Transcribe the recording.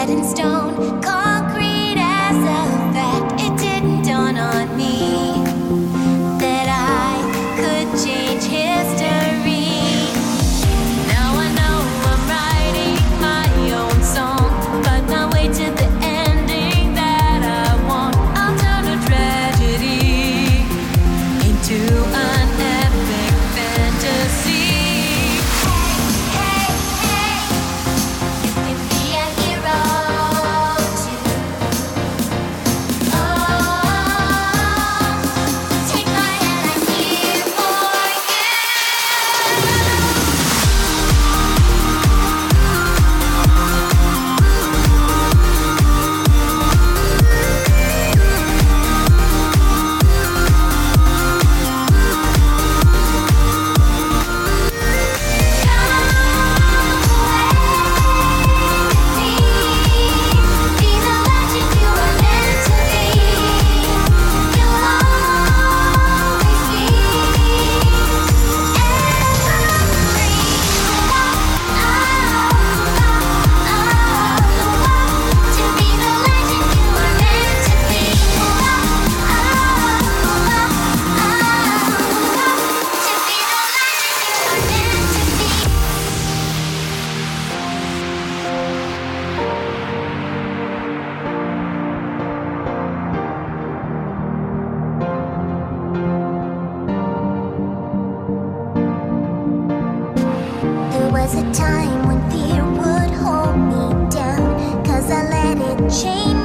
set in stone, concrete as a fact. It didn't dawn on me that I could change history. Now I know I'm writing my own song, but not wait to the ending that I want. I'll turn a tragedy into an epic fantasy. Hey, hey, hey, you can be a hero too. Oh, take my hand, I'm here for you. There was a time when fear would hold me down, 'cause I let it chain